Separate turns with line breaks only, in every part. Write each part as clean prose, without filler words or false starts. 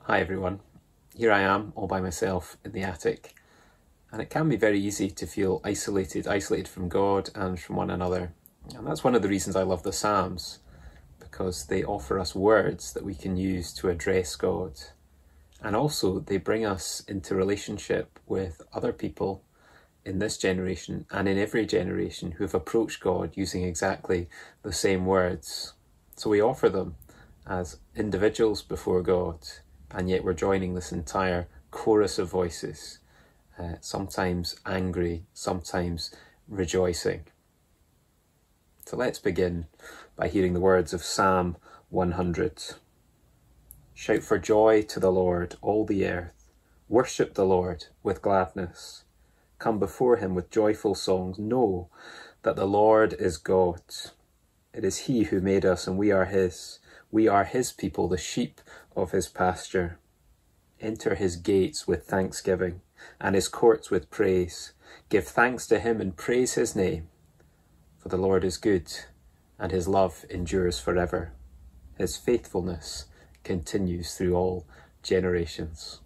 Hi everyone, here I am all by myself in the attic, and it can be very easy to feel isolated from God and from one another. And that's one of the reasons I love the Psalms, because they offer us words that we can use to address God. And also they bring us into relationship with other people in this generation and in every generation who have approached God using exactly the same words. So we offer them as individuals before God, and yet we're joining this entire chorus of voices, sometimes angry, sometimes rejoicing. So let's begin by hearing the words of Psalm 100. Shout for joy to the Lord, all the earth. Worship the Lord with gladness. Come before him with joyful songs. Know that the Lord is God. It is he who made us, and we are his. We are his people, the sheep of his pasture. Enter his gates with thanksgiving, and his courts with praise. Give thanks to him and praise his name. For the Lord is good, and his love endures forever. His faithfulness continues through all generations.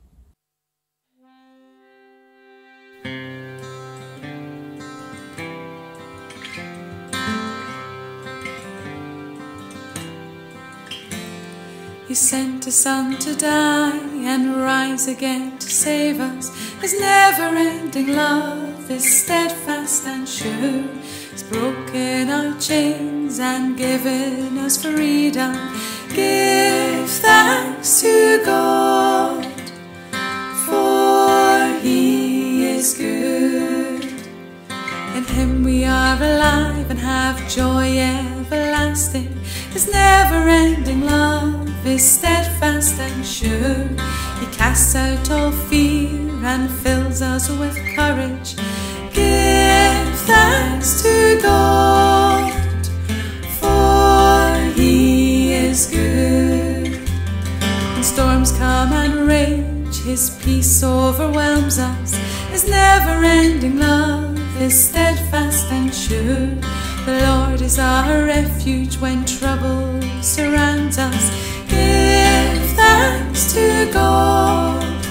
He sent his Son to die and rise again to save us. His never-ending love is steadfast and sure. He's broken our chains and given us freedom. Give thanks to God, for he is good. In him we are alive and have joy everlasting. His never-ending love is steadfast and sure. He casts out all fear and fills us with courage. Give thanks to God, for he is good. When storms come and rage, his peace overwhelms us. His never-ending love is steadfast and sure. The Lord is our refuge when trouble surrounds us. Give thanks to God,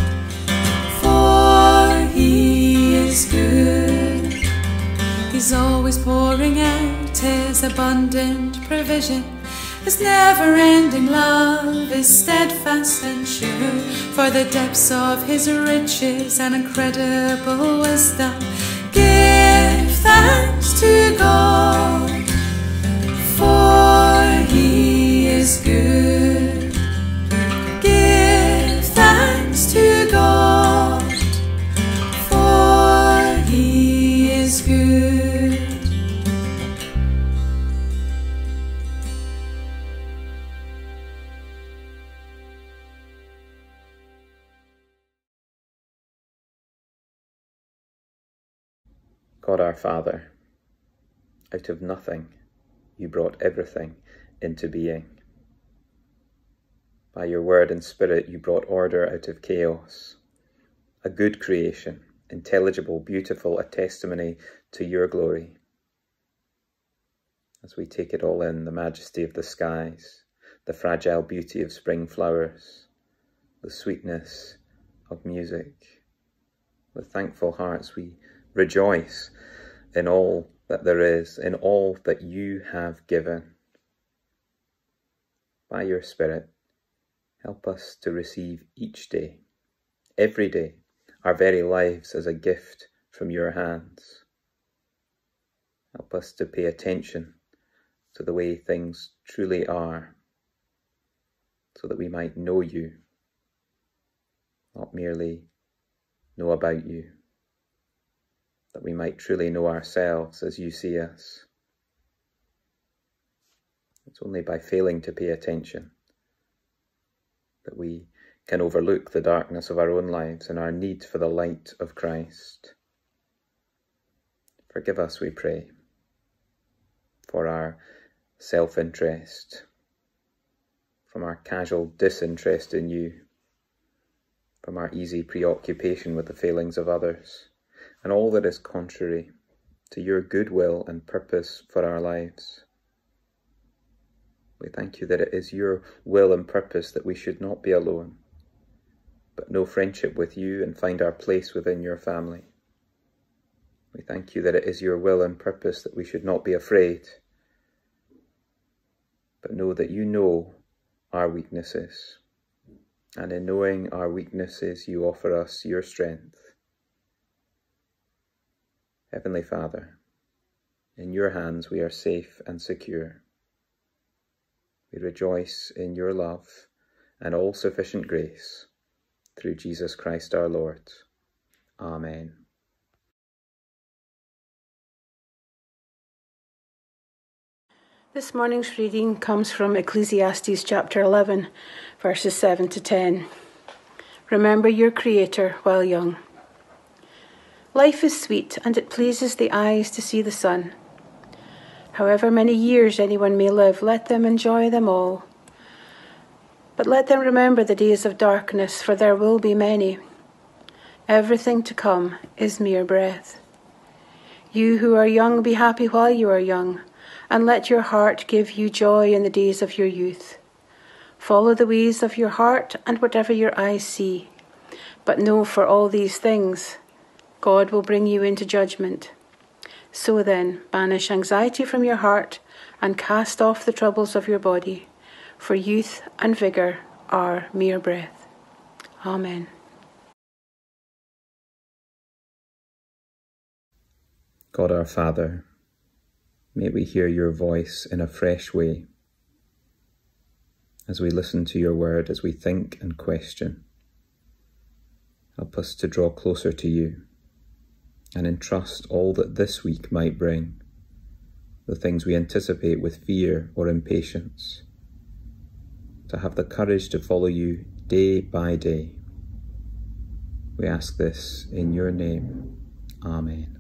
for he is good. He's always pouring out his abundant provision. His never-ending love is steadfast and sure. For the depths of his riches and incredible wisdom, give thanks to God, for he is good. Give thanks to God, for he is good.
God our Father, out of nothing you brought everything into being. By your word and spirit you brought order out of chaos, a good creation, intelligible, beautiful, a testimony to your glory. As we take it all in, the majesty of the skies, the fragile beauty of spring flowers, the sweetness of music, with thankful hearts we rejoice in all that there is, in all that you have given. By your Spirit, help us to receive each day, every day, our very lives as a gift from your hands. Help us to pay attention to the way things truly are, so that we might know you, not merely know about you, that we might truly know ourselves as you see us. It's only by failing to pay attention that we can overlook the darkness of our own lives and our need for the light of Christ. Forgive us, we pray, for our self-interest, from our casual disinterest in you, from our easy preoccupation with the failings of others, and all that is contrary to your good will and purpose for our lives. We thank you that it is your will and purpose that we should not be alone, but know friendship with you and find our place within your family. We thank you that it is your will and purpose that we should not be afraid, but know that you know our weaknesses, and in knowing our weaknesses, you offer us your strength. Heavenly Father, in your hands we are safe and secure. We rejoice in your love and all-sufficient grace, through Jesus Christ our Lord. Amen.
This morning's reading comes from Ecclesiastes chapter 11, verses 7 to 10. Remember your Creator while young. Life is sweet, and it pleases the eyes to see the sun. However many years anyone may live, let them enjoy them all. But let them remember the days of darkness, for there will be many. Everything to come is mere breath. You who are young, be happy while you are young, and let your heart give you joy in the days of your youth. Follow the ways of your heart and whatever your eyes see. But know for all these things, God will bring you into judgment. So then, banish anxiety from your heart and cast off the troubles of your body, for youth and vigour are mere breath. Amen.
God our Father, may we hear your voice in a fresh way as we listen to your word, as we think and question. Help us to draw closer to you and entrust all that this week might bring, the things we anticipate with fear or impatience, to have the courage to follow you day by day. We ask this in your name. Amen.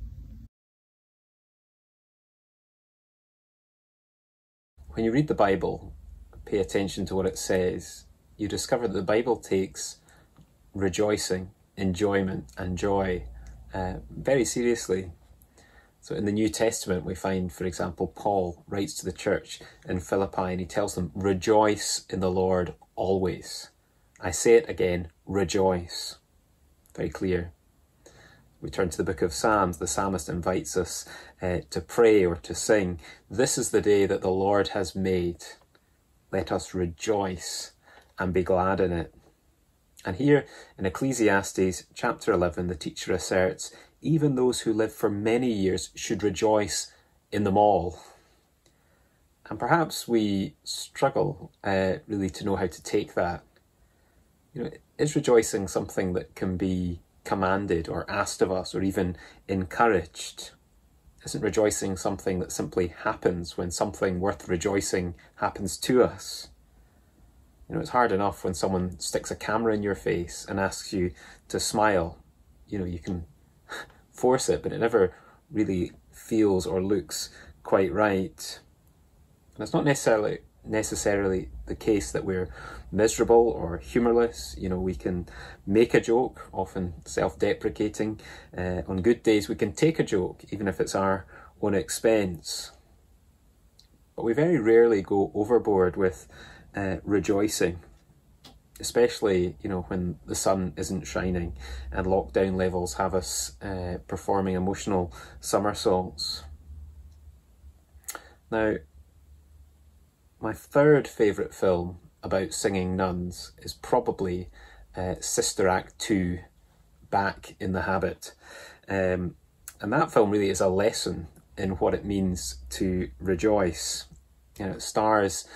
When you read the Bible, pay attention to what it says, you discover that the Bible takes rejoicing, enjoyment and joy very seriously. So in the New Testament we find, for example, Paul writes to the church in Philippi and he tells them, rejoice in the Lord always. I say it again, rejoice. Very clear. We turn to the book of Psalms. The psalmist invites us to pray or to sing. This is the day that the Lord has made. Let us rejoice and be glad in it. And here in Ecclesiastes chapter 11, the teacher asserts, even those who live for many years should rejoice in them all. And perhaps we struggle really to know how to take that. You know, is rejoicing something that can be commanded or asked of us or even encouraged? Isn't rejoicing something that simply happens when something worth rejoicing happens to us? You know, it's hard enough when someone sticks a camera in your face and asks you to smile. You know, you can force it, but it never really feels or looks quite right. And it's not necessarily the case that we're miserable or humourless. You know, we can make a joke, often self-deprecating. On good days we can take a joke, even if it's our own expense. But we very rarely go overboard with rejoicing, especially, you know, when the sun isn't shining and lockdown levels have us performing emotional somersaults. Now, my third favourite film about singing nuns is probably Sister Act 2, Back in the Habit. And that film really is a lesson in what it means to rejoice. You know, it stars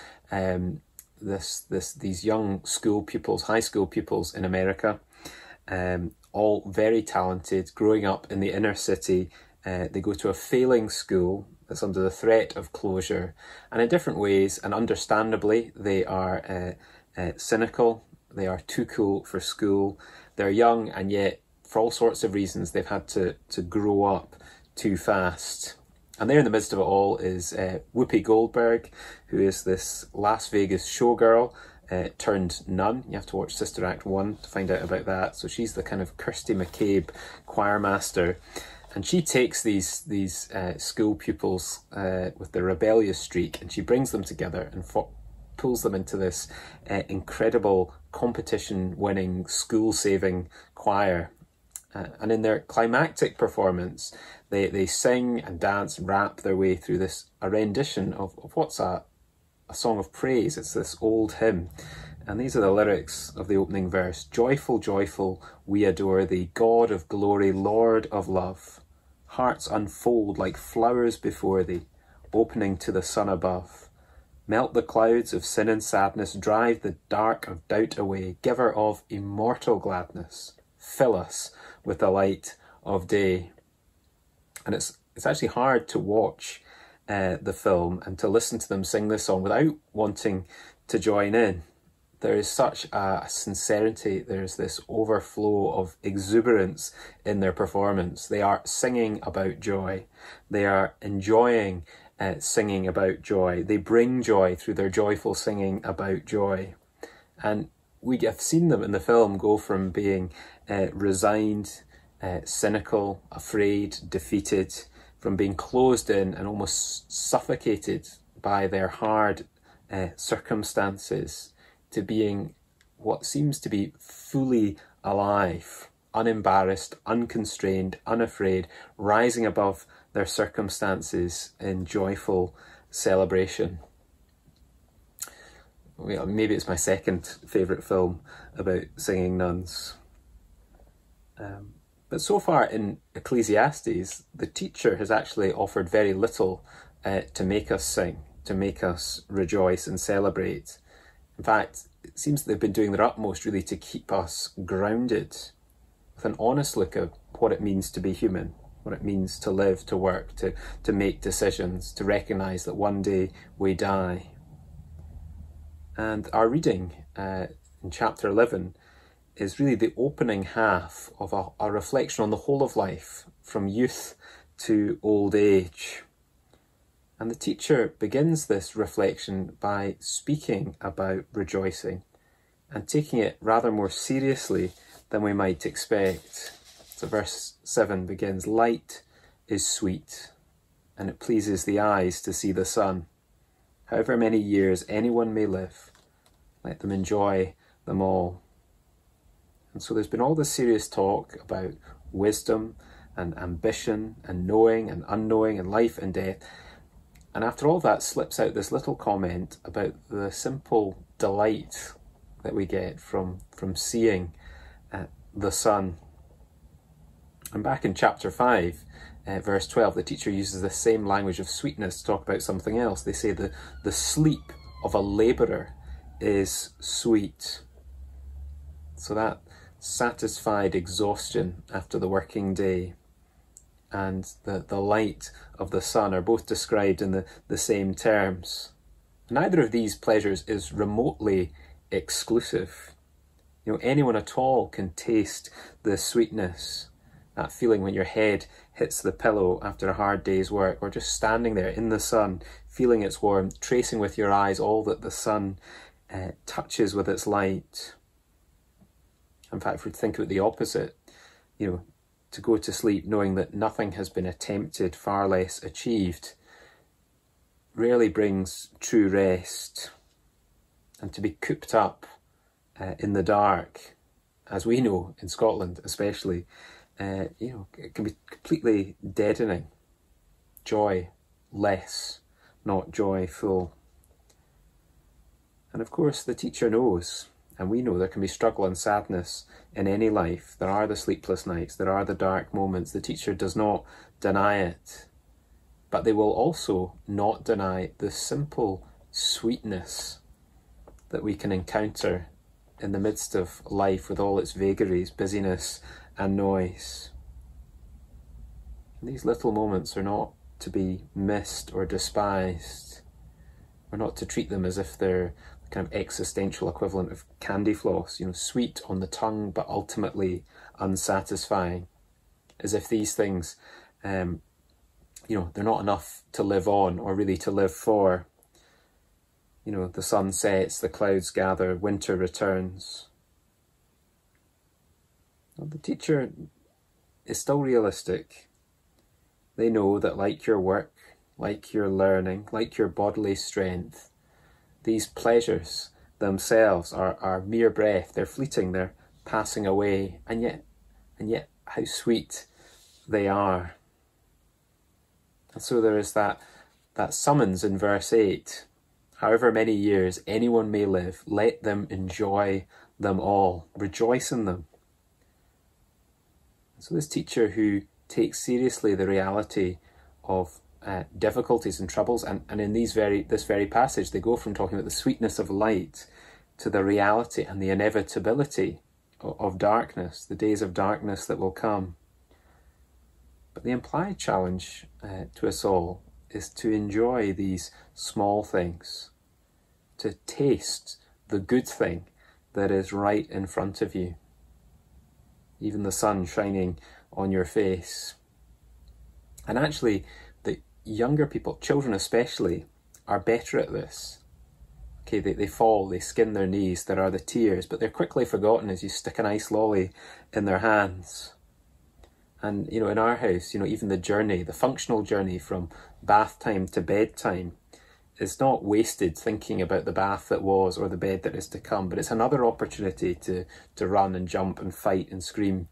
these young school pupils, high school pupils in America, all very talented, growing up in the inner city. They go to a failing school that's under the threat of closure, and in different ways, and understandably, they are cynical, they are too cool for school, they're young, and yet for all sorts of reasons they've had to grow up too fast. And there in the midst of it all is Whoopi Goldberg, who is this Las Vegas showgirl turned nun. You have to watch Sister Act 1 to find out about that. So she's the kind of Kirsty McCabe choir master. And she takes these school pupils with their rebellious streak and she brings them together and pulls them into this incredible competition-winning, school-saving choir. And in their climactic performance, they sing and dance and rap their way through a rendition of what's a song of praise. It's this old hymn. And these are the lyrics of the opening verse. Joyful, joyful, we adore thee, God of glory, Lord of love. Hearts unfold like flowers before thee, opening to the sun above. Melt the clouds of sin and sadness, drive the dark of doubt away, giver of immortal gladness. Fill us with the light of day. And it's actually hard to watch the film and to listen to them sing this song without wanting to join in. There is such a sincerity, there's this overflow of exuberance in their performance. They are singing about joy. They are enjoying singing about joy. They bring joy through their joyful singing about joy. And we have seen them in the film go from being resigned, cynical, afraid, defeated, from being closed in and almost suffocated by their hard circumstances, to being what seems to be fully alive, unembarrassed, unconstrained, unafraid, rising above their circumstances in joyful celebration. Well, maybe it's my second favourite film about singing nuns. But so far in Ecclesiastes, the teacher has actually offered very little to make us sing, to make us rejoice and celebrate. In fact, it seems that they've been doing their utmost really to keep us grounded with an honest look at what it means to be human, what it means to live, to work, to make decisions, to recognise that one day we die. And our reading in chapter 11 is really the opening half of a reflection on the whole of life, from youth to old age. And the teacher begins this reflection by speaking about rejoicing and taking it rather more seriously than we might expect. So verse 7 begins, light is sweet, and it pleases the eyes to see the sun. However many years anyone may live, let them enjoy them all. And so there's been all this serious talk about wisdom and ambition and knowing and unknowing and life and death. And after all that slips out this little comment about the simple delight that we get from seeing the sun. And back in chapter 5, verse 12, the teacher uses the same language of sweetness to talk about something else. They say the sleep of a labourer is sweet. So that satisfied exhaustion after the working day and the light of the sun are both described in the same terms. Neither of these pleasures is remotely exclusive. Anyone at all can taste the sweetness, that feeling when your head hits the pillow after a hard day's work, or just standing there in the sun, feeling its warmth, tracing with your eyes all that the sun touches with its light. In fact, if we think about the opposite, to go to sleep knowing that nothing has been attempted, far less achieved, rarely brings true rest. And to be cooped up in the dark, as we know in Scotland especially, it can be completely deadening. Joy less, not joy full. And of course the teacher knows, and we know, there can be struggle and sadness in any life. There are the sleepless nights, there are the dark moments. The teacher does not deny it. But they will also not deny the simple sweetness that we can encounter in the midst of life with all its vagaries, busyness and noise. And these little moments are not to be missed or despised. We're not to treat them as if they're kind of existential equivalent of candy floss, sweet on the tongue but ultimately unsatisfying, as if these things they're not enough to live on or really to live for. The sun sets, the clouds gather, winter returns. Well, the teacher is still realistic. They know that like your work, like your learning, like your bodily strength, These pleasures themselves are mere breath. They're fleeting, they're passing away, and yet how sweet they are. And so there is that summons in verse 8. However many years anyone may live, let them enjoy them all. Rejoice in them. So this teacher who takes seriously the reality of difficulties and troubles, and in this very passage they go from talking about the sweetness of light to the reality and the inevitability of darkness, the days of darkness that will come. But the implied challenge to us all is to enjoy these small things, to taste the good thing that is right in front of you, even the sun shining on your face. And actually, the younger people, children especially, are better at this. Okay, they fall, they skin their knees, there are the tears, but they're quickly forgotten as you stick an ice lolly in their hands. And, in our house, even the journey, the functional journey from bath time to bedtime is not wasted thinking about the bath that was or the bed that is to come, but it's another opportunity to run and jump and fight and scream.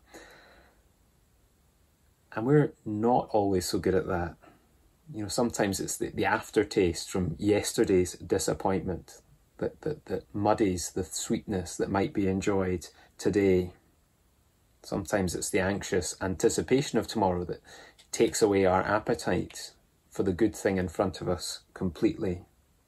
And we're not always so good at that. Sometimes it's the aftertaste from yesterday's disappointment that muddies the sweetness that might be enjoyed today. Sometimes it's the anxious anticipation of tomorrow that takes away our appetite for the good thing in front of us completely.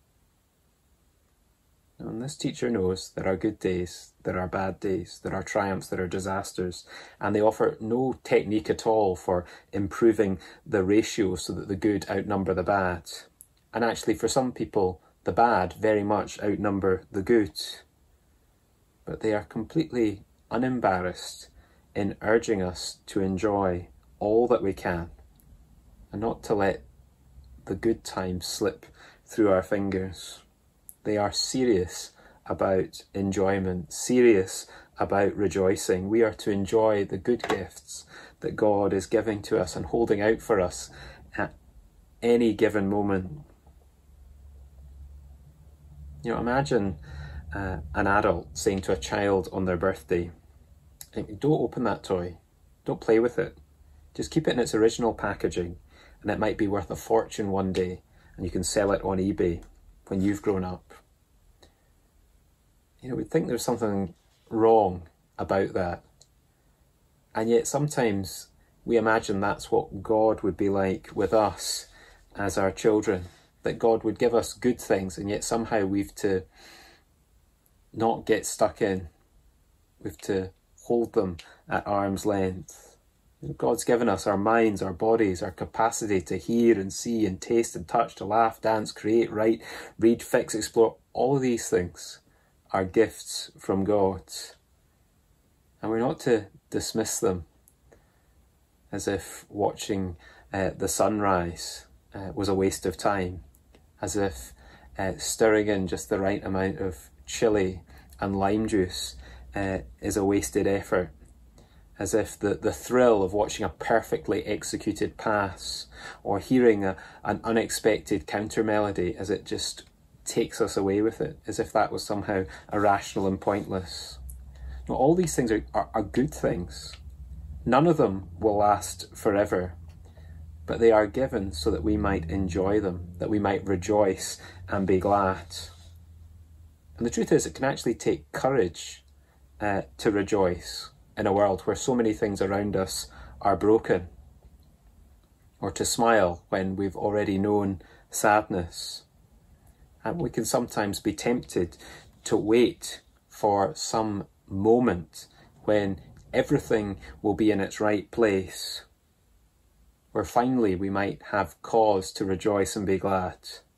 And this teacher knows there are good days, there are bad days, there are triumphs, there are disasters, and they offer no technique at all for improving the ratio so that the good outnumber the bad. And actually, for some people, the bad very much outnumber the good. But they are completely unembarrassed in urging us to enjoy all that we can and not to let the good times slip through our fingers. They are serious about enjoyment, serious about rejoicing. We are to enjoy the good gifts that God is giving to us and holding out for us at any given moment. Imagine an adult saying to a child on their birthday, don't open that toy, don't play with it, just keep it in its original packaging, and it might be worth a fortune one day, and you can sell it on eBay when you've grown up. We'd think there's something wrong about that. And yet sometimes we imagine that's what God would be like with us as our children, that God would give us good things, and yet somehow we've to not get stuck in. We've to hold them at arm's length. God's given us our minds, our bodies, our capacity to hear and see and taste and touch, to laugh, dance, create, write, read, fix, explore. All of these things are gifts from God. And we're not to dismiss them as if watching the sunrise was a waste of time, as if stirring in just the right amount of chili and lime juice is a wasted effort, as if the thrill of watching a perfectly executed pass or hearing an unexpected counter melody, as it just takes us away with it, as if that was somehow irrational and pointless. Now, all these things are good things. None of them will last forever, but they are given so that we might enjoy them, that we might rejoice and be glad. And the truth is, it can actually take courage to rejoice in a world where so many things around us are broken, or to smile when we've already known sadness. And we can sometimes be tempted to wait for some moment when everything will be in its right place, where finally we might have cause to rejoice and be glad,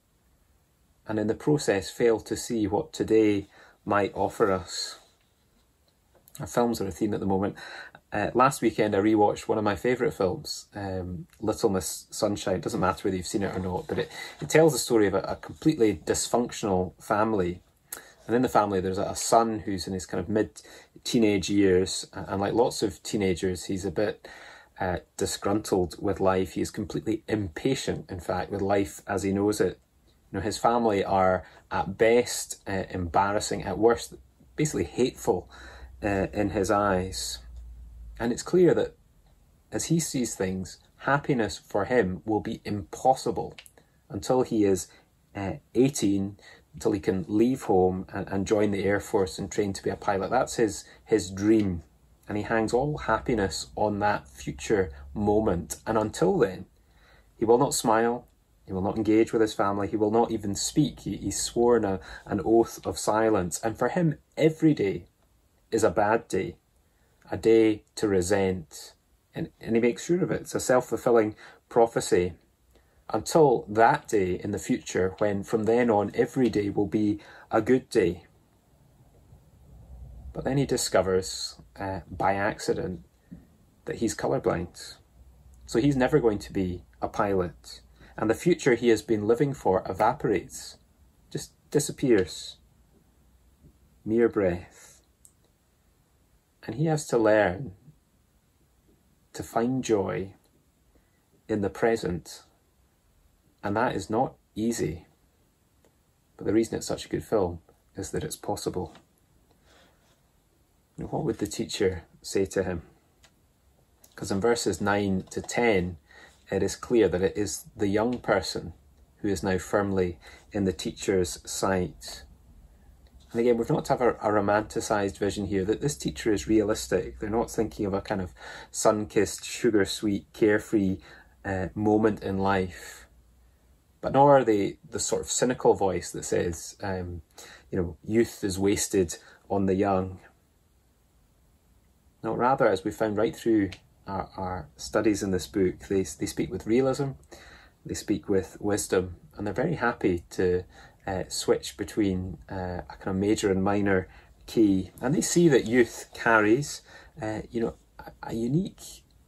and in the process fail to see what today might offer us. Our films are a theme at the moment. Last weekend I rewatched one of my favourite films, Little Miss Sunshine. It doesn't matter whether you've seen it or not, but it tells the story of a completely dysfunctional family. And in the family there's a son who's in his kind of mid-teenage years, and like lots of teenagers, he's a bit disgruntled with life. He is completely impatient, in fact, with life as he knows it. His family are at best embarrassing, at worst basically hateful in his eyes. And it's clear that as he sees things, happiness for him will be impossible until he is 18, until he can leave home and join the Air Force and train to be a pilot. That's his dream. And he hangs all happiness on that future moment. And until then, he will not smile. He will not engage with his family. He will not even speak. He's sworn an oath of silence. And for him, every day is a bad day, a day to resent. And he makes sure of it. It's a self-fulfilling prophecy until that day in the future, when from then on, every day will be a good day. But then he discovers by accident that he's colourblind. So he's never going to be a pilot. And the future he has been living for evaporates, just disappears. Mere breath. And he has to learn to find joy in the present. And that is not easy. But the reason it's such a good film is that it's possible. What would the teacher say to him? Because in verses 9 to 10, it is clear that it is the young person who is now firmly in the teacher's sight. And again, we've not to have a romanticised vision here, that this teacher is realistic. They're not thinking of a kind of sun-kissed, sugar-sweet, carefree moment in life. But nor are they the sort of cynical voice that says, youth is wasted on the young. No, rather, as we found right through our studies in this book, they speak with realism, they speak with wisdom, and they're very happy to switch between a kind of major and minor key. And they see that youth carries, a unique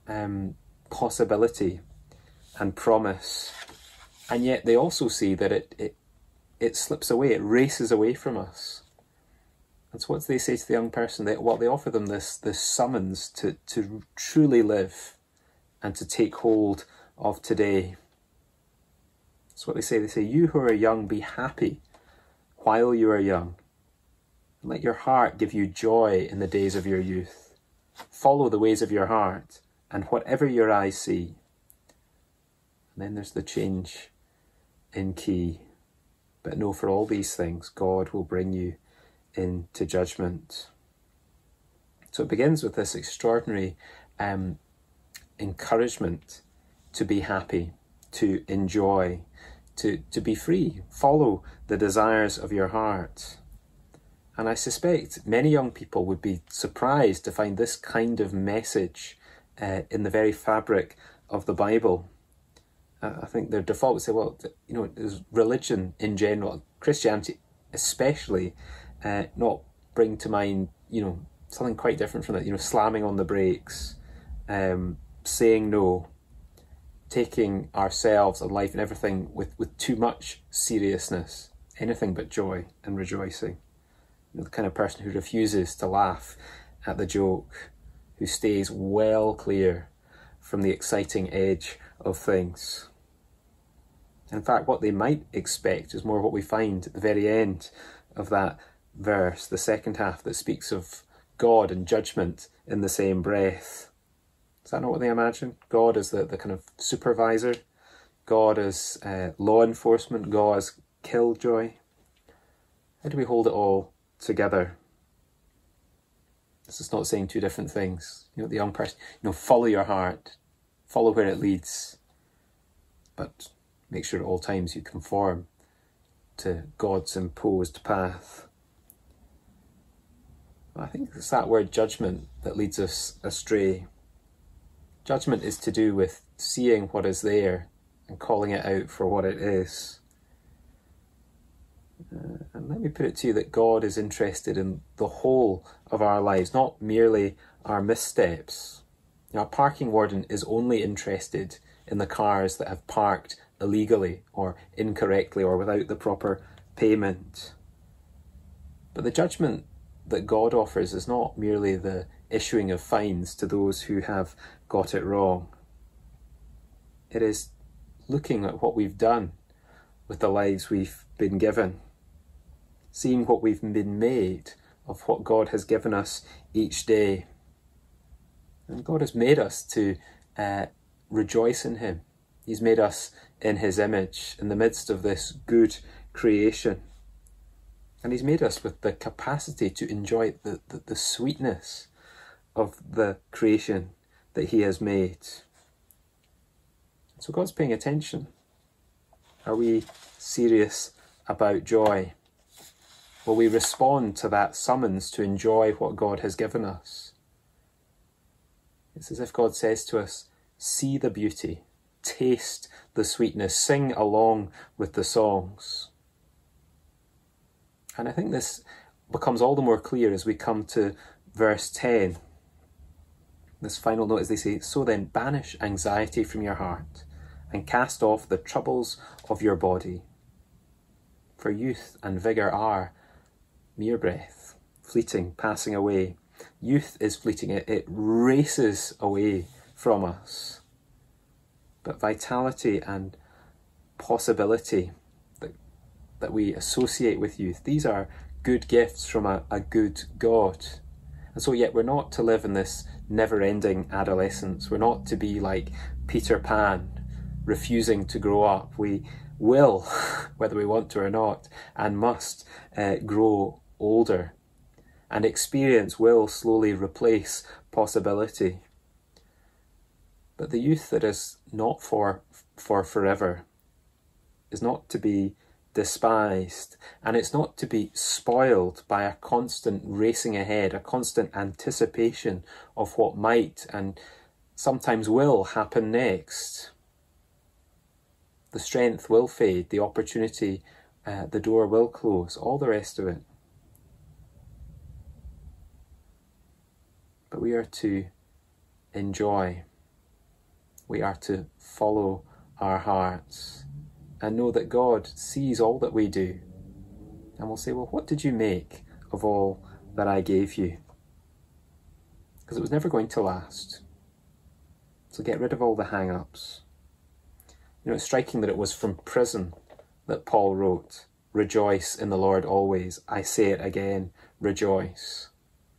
possibility and promise, and yet they also see that it slips away, it races away from us. And so what do they say to the young person? They offer them this summons to truly live and to take hold of today. That's what they say. They say, you who are young, be happy while you are young. And let your heart give you joy in the days of your youth. Follow the ways of your heart and whatever your eyes see. And then there's the change in key. But know, for all these things, God will bring you into judgment. So it begins with this extraordinary encouragement to be happy, to enjoy, to be free. Follow the desires of your heart. And I suspect many young people would be surprised to find this kind of message in the very fabric of the Bible. I think their default would say, is religion in general, Christianity especially, not bring to mind, something quite different from that, slamming on the brakes, saying no, taking ourselves and life and everything with too much seriousness, anything but joy and rejoicing. The kind of person who refuses to laugh at the joke, who stays well clear from the exciting edge of things. In fact, what they might expect is more what we find at the very end of that verse, the second half, that speaks of God and judgment in the same breath. Is that not what they imagine? God as the kind of supervisor, God as law enforcement, God as killjoy. How do we hold it all together? This is not saying two different things. The young person, follow your heart, follow where it leads, but make sure at all times you conform to God's imposed path. I think it's that word judgment that leads us astray. Judgment is to do with seeing what is there and calling it out for what it is. And let me put it to you that God is interested in the whole of our lives, not merely our missteps. Our parking warden is only interested in the cars that have parked illegally or incorrectly or without the proper payment. But the judgment that God offers is not merely the issuing of fines to those who have got it wrong. It is looking at what we've done with the lives we've been given, seeing what we've been made of what God has given us each day. And God has made us to rejoice in him. He's made us in his image in the midst of this good creation. And he's made us with the capacity to enjoy the sweetness of the creation that he has made. So God's paying attention. Are we serious about joy? Will we respond to that summons to enjoy what God has given us? It's as if God says to us, see the beauty, taste the sweetness, sing along with the songs. And I think this becomes all the more clear as we come to verse 10. This final note, as they say, so then banish anxiety from your heart and cast off the troubles of your body. For youth and vigour are mere breath, fleeting, passing away. Youth is fleeting, it races away from us. But vitality and possibility that we associate with youth, these are good gifts from a good God. And so yet we're not to live in this never-ending adolescence. We're not to be like Peter Pan, refusing to grow up. We will, whether we want to or not, and must grow older. And experience will slowly replace possibility. But the youth that is not for forever is not to be despised, and it's not to be spoiled by a constant racing ahead, a constant anticipation of what might and sometimes will happen next. The strength will fade, the opportunity, the door will close, all the rest of it. But we are to enjoy. We are to follow our hearts and know that God sees all that we do. And we'll say, well, what did you make of all that I gave you? Because it was never going to last. So get rid of all the hang-ups. You know, it's striking that it was from prison that Paul wrote, rejoice in the Lord always. I say it again, rejoice.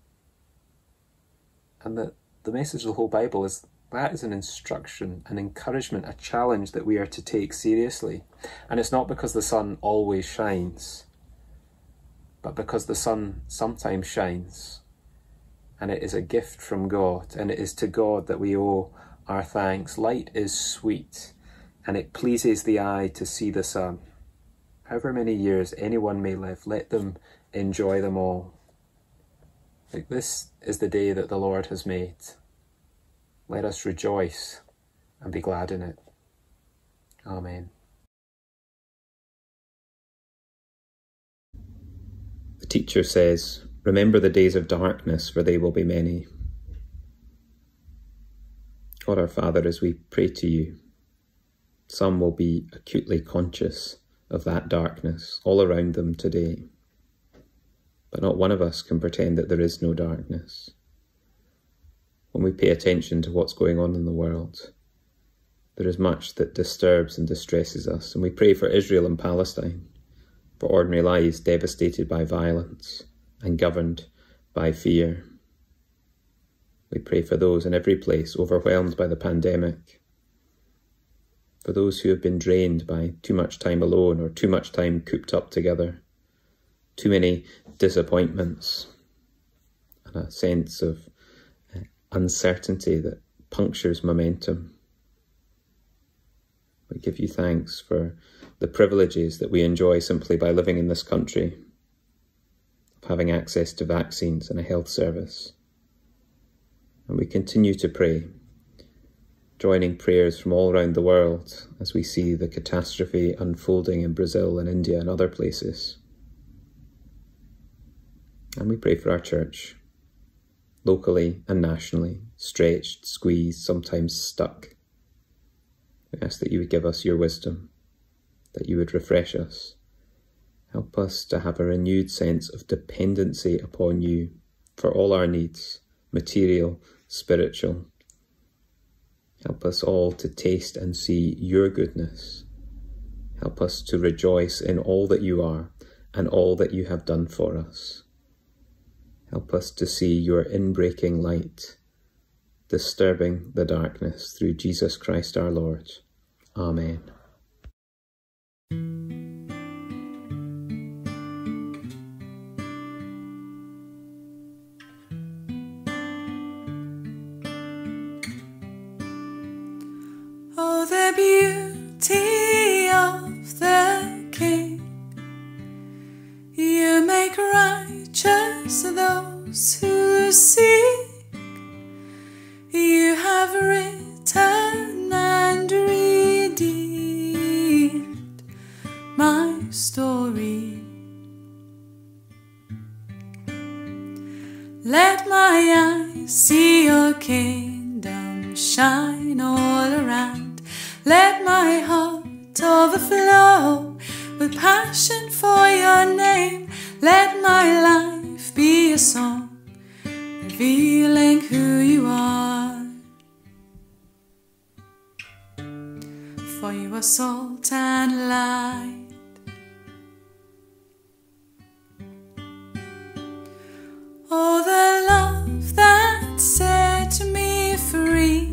And the message of the whole Bible is that is an instruction, an encouragement, a challenge that we are to take seriously. And it's not because the sun always shines, but because the sun sometimes shines. And it is a gift from God, and it is to God that we owe our thanks. Light is sweet, and it pleases the eye to see the sun. However many years anyone may live, let them enjoy them all. Like, this is the day that the Lord has made. Let us rejoice and be glad in it. Amen. The teacher says, remember the days of darkness, for they will be many. God our Father, as we pray to you, some will be acutely conscious of that darkness all around them today. But not one of us can pretend that there is no darkness. When we pay attention to what's going on in the world, there is much that disturbs and distresses us, and we pray for Israel and Palestine, for ordinary lives devastated by violence and governed by fear. We pray for those in every place overwhelmed by the pandemic, for those who have been drained by too much time alone or too much time cooped up together, too many disappointments, and a sense of uncertainty that punctures momentum. We give you thanks for the privileges that we enjoy simply by living in this country, of having access to vaccines and a health service. And we continue to pray, joining prayers from all around the world as we see the catastrophe unfolding in Brazil and India and other places. And we pray for our church, locally and nationally, stretched, squeezed, sometimes stuck. We ask that you would give us your wisdom, that you would refresh us. Help us to have a renewed sense of dependency upon you for all our needs, material, spiritual. Help us all to taste and see your goodness Help us to rejoice in all that you are and all that you have done for us. Help us to see your inbreaking light, disturbing the darkness through Jesus Christ our Lord. Amen.
Oh, the beauty of the King. You make righteous those who seek. You have written and redeemed my story. Let my eyes see your kingdom shine all around. Let my heart overflow with passion for your name. Let my life be a song revealing who you are. For you are salt and light. Oh, the love that set me free.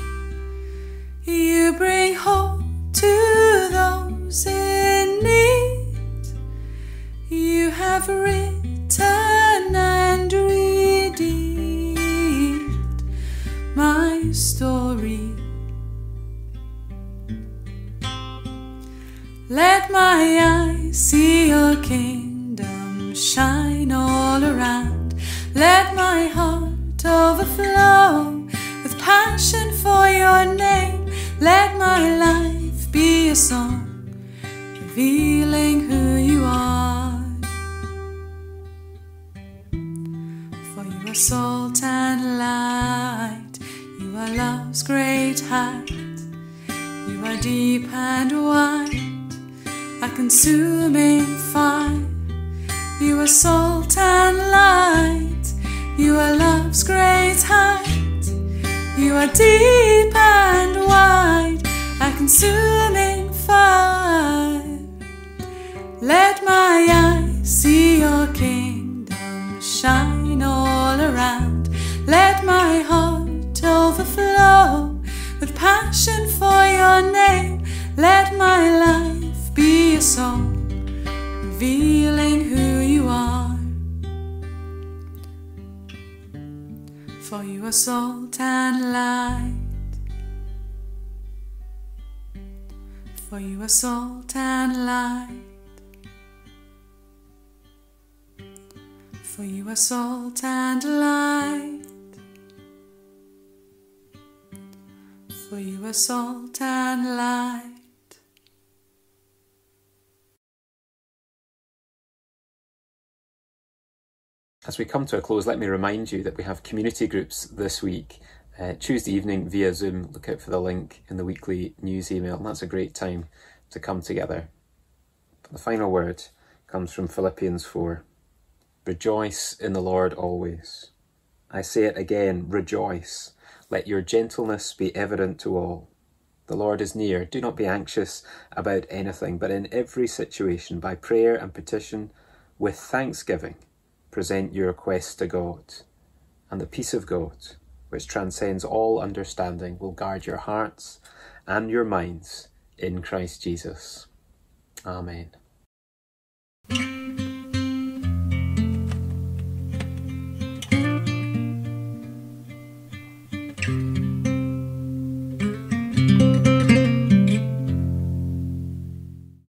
You bring hope to those in need. You have written and redeemed my story. Let my eyes see your kingdom shine all around. Let my heart overflow with passion for your name. Let my life be a song revealing who you are. For you are salt and light. You are love's great height. You are deep and wide, a consuming fire. You are salt and light. You are love's great height. You are deep and wide, a consuming fire. Let my eyes see your kingdom shine all around. Let my heart overflow with passion for your name. Let my life be a song revealing who you are. For you are salt and light. For you are salt and light. For you are salt and light. For you are salt and light.
As we come to a close, let me remind you that we have community groups this week. Tuesday evening via Zoom. Look out for the link in the weekly news email, and that's a great time to come together. The final word comes from Philippians 4. Rejoice in the Lord always. I say it again, rejoice. Let your gentleness be evident to all. The Lord is near. Do not be anxious about anything, but in every situation, by prayer and petition, with thanksgiving, present your requests to God, and the peace of God, which transcends all understanding, will guard your hearts and your minds in Christ Jesus. Amen.